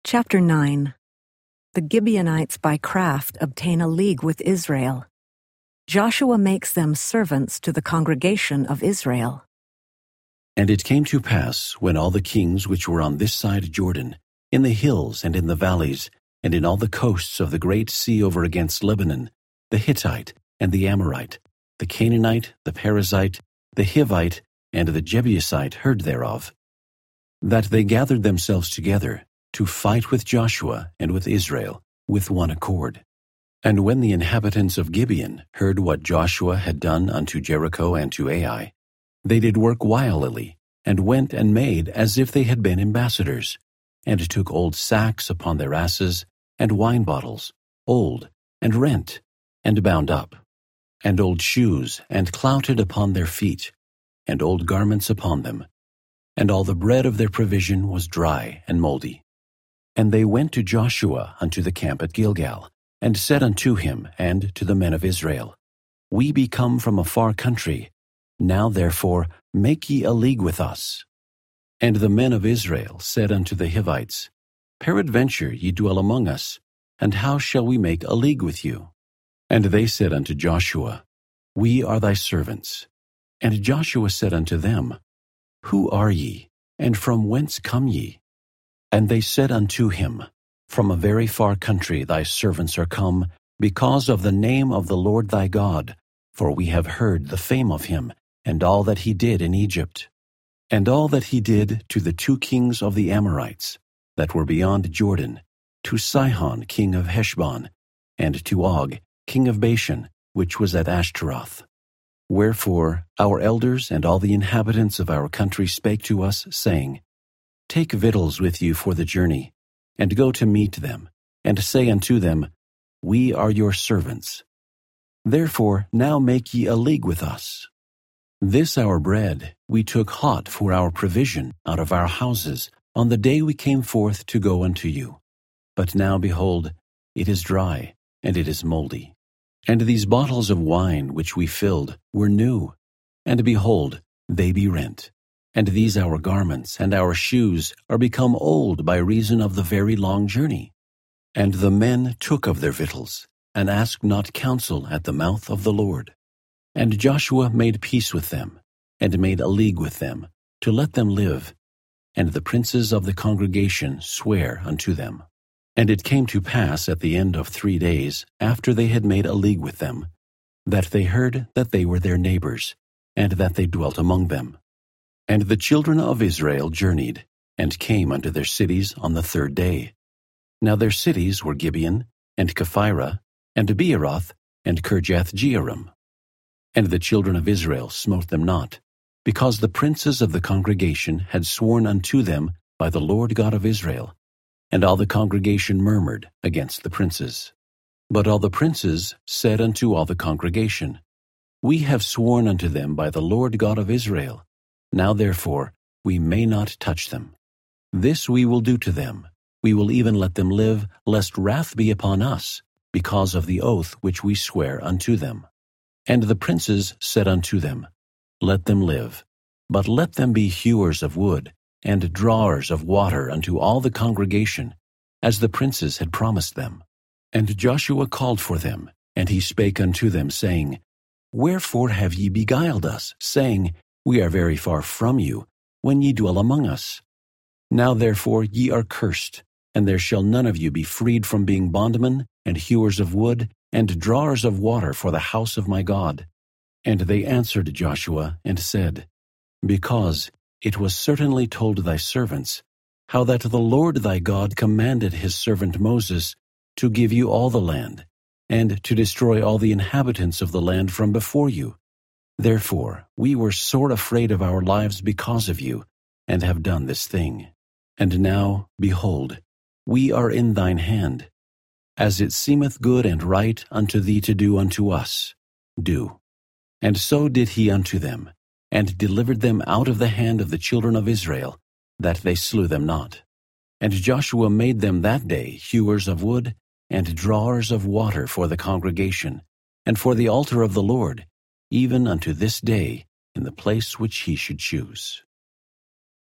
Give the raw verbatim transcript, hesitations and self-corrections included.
Chapter nine. The Gibeonites by craft obtain a league with Israel. Joshua makes them servants to the congregation of Israel. And it came to pass, when all the kings which were on this side Jordan, in the hills and in the valleys, and in all the coasts of the great sea over against Lebanon, the Hittite and the Amorite, the Canaanite, the Perizzite, the Hivite, and the Jebusite heard thereof, that they gathered themselves together to fight with Joshua and with Israel with one accord. And when the inhabitants of Gibeon heard what Joshua had done unto Jericho and to Ai, they did work wilily, and went and made as if they had been ambassadors, and took old sacks upon their asses, and wine bottles, old, and rent, and bound up, and old shoes, and clouted upon their feet, and old garments upon them, and all the bread of their provision was dry and mouldy. And they went to Joshua unto the camp at Gilgal, and said unto him and to the men of Israel, We be come from a far country. Now therefore make ye a league with us. And the men of Israel said unto the Hivites, Peradventure ye dwell among us, and how shall we make a league with you? And they said unto Joshua, We are thy servants. And Joshua said unto them, Who are ye, and from whence come ye? And they said unto him, From a very far country thy servants are come, because of the name of the Lord thy God, for we have heard the fame of him, and all that he did in Egypt, and all that he did to the two kings of the Amorites, that were beyond Jordan, to Sihon king of Heshbon, and to Og king of Bashan, which was at Ashtaroth. Wherefore our elders and all the inhabitants of our country spake to us, saying, Take victuals with you for the journey, and go to meet them, and say unto them, We are your servants. Therefore now make ye a league with us. This our bread we took hot for our provision out of our houses on the day we came forth to go unto you. But now, behold, it is dry, and it is mouldy. And these bottles of wine which we filled were new, and behold, they be rent. And these our garments and our shoes are become old by reason of the very long journey. And the men took of their victuals, and asked not counsel at the mouth of the Lord. And Joshua made peace with them, and made a league with them, to let them live. And the princes of the congregation sware unto them. And it came to pass at the end of three days, after they had made a league with them, that they heard that they were their neighbors, and that they dwelt among them. And the children of Israel journeyed, and came unto their cities on the third day. Now their cities were Gibeon, and Kephirah, and Beeroth, and Kirjath-jearim. And the children of Israel smote them not, because the princes of the congregation had sworn unto them by the Lord God of Israel. And all the congregation murmured against the princes. But all the princes said unto all the congregation, We have sworn unto them by the Lord God of Israel. Now therefore we may not touch them. This we will do to them. We will even let them live, lest wrath be upon us, because of the oath which we swear unto them. And the princes said unto them, Let them live, but let them be hewers of wood, and drawers of water unto all the congregation, as the princes had promised them. And Joshua called for them, and he spake unto them, saying, Wherefore have ye beguiled us, saying, We are very far from you, when ye dwell among us? Now therefore ye are cursed, and there shall none of you be freed from being bondmen, and hewers of wood, and drawers of water for the house of my God. And they answered Joshua, and said, Because it was certainly told thy servants, how that the Lord thy God commanded his servant Moses to give you all the land, and to destroy all the inhabitants of the land from before you. Therefore we were sore afraid of our lives because of you, and have done this thing. And now, behold, we are in thine hand. As it seemeth good and right unto thee to do unto us, do. And so did he unto them, and delivered them out of the hand of the children of Israel, that they slew them not. And Joshua made them that day hewers of wood, and drawers of water for the congregation, and for the altar of the Lord, even unto this day, in the place which he should choose.